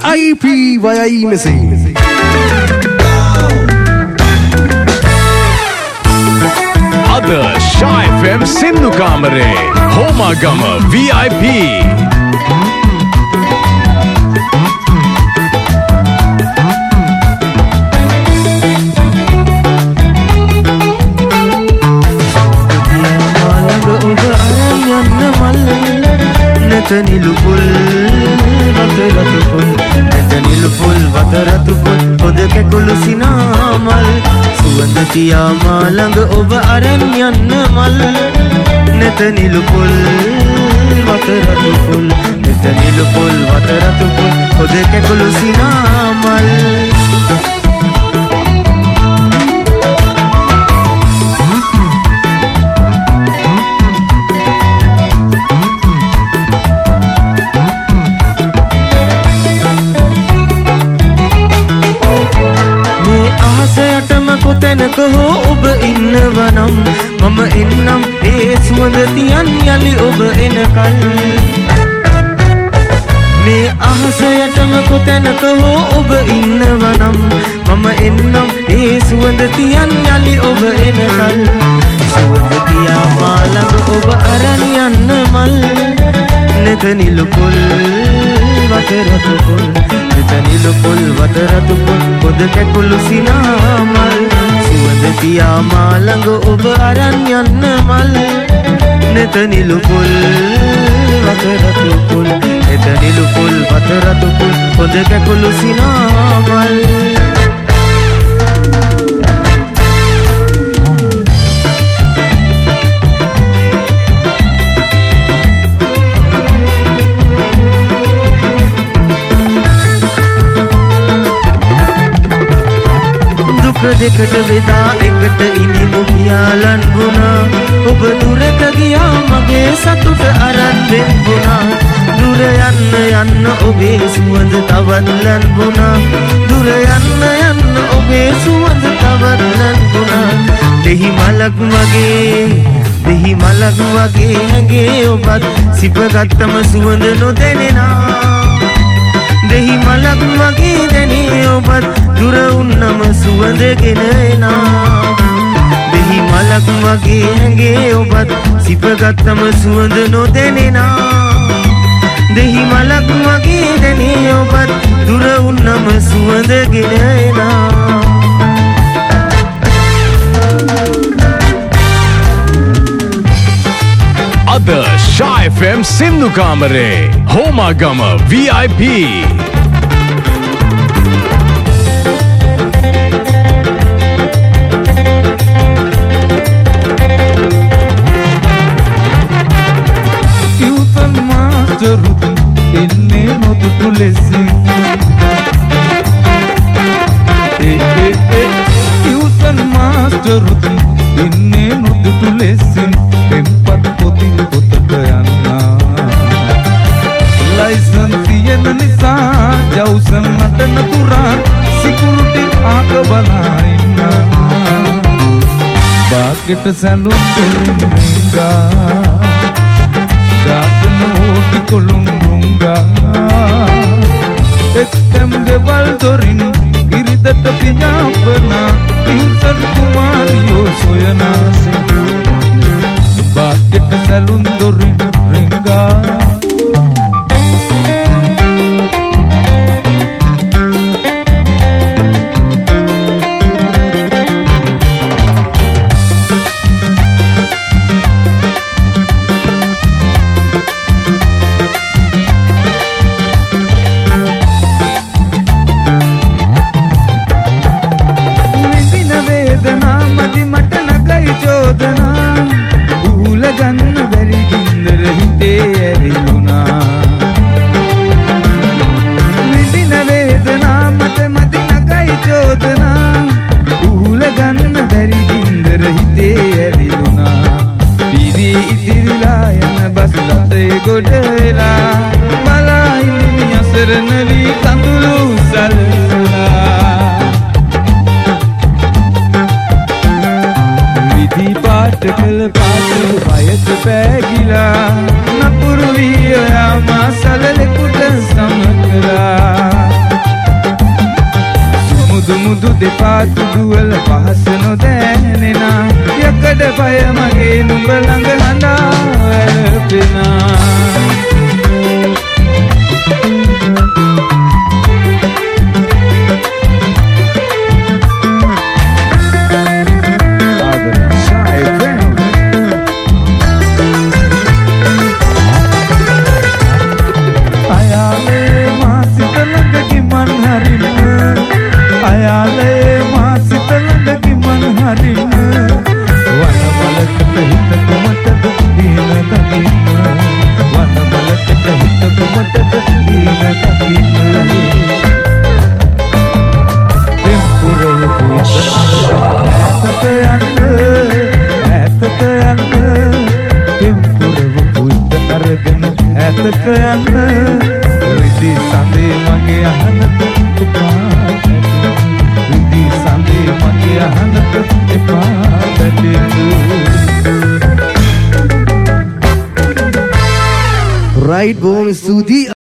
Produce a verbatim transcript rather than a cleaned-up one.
I P වයයි මෙසේ. අද Shy F M සින්දු කාමරේ Homagama V I P Nilu pul, vataratu pul. Neta nilu pul, vataratu pul. Oda ke kulusina mal. Suwanda tiya malang oba aran yanna mal. Neta nilu pul, vataratu pul. Neta nilu pul, vataratu pul. Oda ke kulusina mal. කොතැනක හෝ ඔබ ඉන්නවනම් මම එන්නම් ඒ සුවඳ තියන් යලි ඔබ එනකල් මේ අහස යටම කොතැනක හෝ ඔබ ඉන්නවනම් මම එන්නම් ඒ සුවඳ තියන් යලි ඔබ එනකල් සුවඳ තියා මා ළඟ ඔබ අරන් යන්න මල් නෙත නිලු පොල් වතරතු පොල් නෙත නිලු පොල් වතරතු පොල් පොද කැකුළු සිනා මල් සුවඳ තියා මා ළඟ ඔබ අරන් යන්න මල් නෙත නිලු පොල් වතරතු පොල් නෙත නිලු පොල් වතරතු පොල් පොද කැකුළු සිනා මල් දෙකට බෙදා එකට ඉනිමු කියාලන් වුණා ඔබ දුරට ගියා මගේ සතුට අරන් වෙන්නුණා දුර යන්න යන්න ඔබේ සුවඳ තවත් ලැබුණා දුර යන්න යන්න ඔබේ සුවඳ තවත් ලැබුණා දෙහි මලක් වගේ දෙහි මලක් වගේ හැගේ ඔබත් සිපගත්තම සුවඳ නොදැනෙනා දෙහි මලක් වගේ දැනේ ඔබත් දුර උන්නම සුවඳගෙන එනා දෙහි මලක් වගේ හැගේ ඔබත් සිපගත්තම සුවඳ නොදැනෙනා දෙහි මලක් වගේ දැනේ ඔබත් දුර උන්නම සුවඳගෙන එනා අද Shy F M සින්දු කාමරේ හෝමාගම V I P එන්නේ නොදුටු ලෙසින් ඒ ඒ ඒ යුසන් මාස්ටර් රුතින් එන්නේ නොදුටු ලෙසින් එම්පත් පොතින් පොතට යන්නා ලයිසන් තියෙන නිසා ජවුසන් නටන තුරන් සිකුරුටි ආක බලා ඉන්නා බාගෙට සැලුම් දෙමින් ගා Ooti kolungunga Ektem gebal dorin Iridata pinyapana Insan kumariyo soyana Baket salun dorin ringa Napuru ya masala le kuta samakra දෙපා තුඩුවල පහස නොදැනෙනා යකඩ පය මගේ නුඹ ළඟ හඬා වැළපෙනා ඇතක යන්න විදි සඳේ මගේ අහනට එපා විදි සඳේ මගේ අහනට එපා Right, බොහොම ස්තුතියි.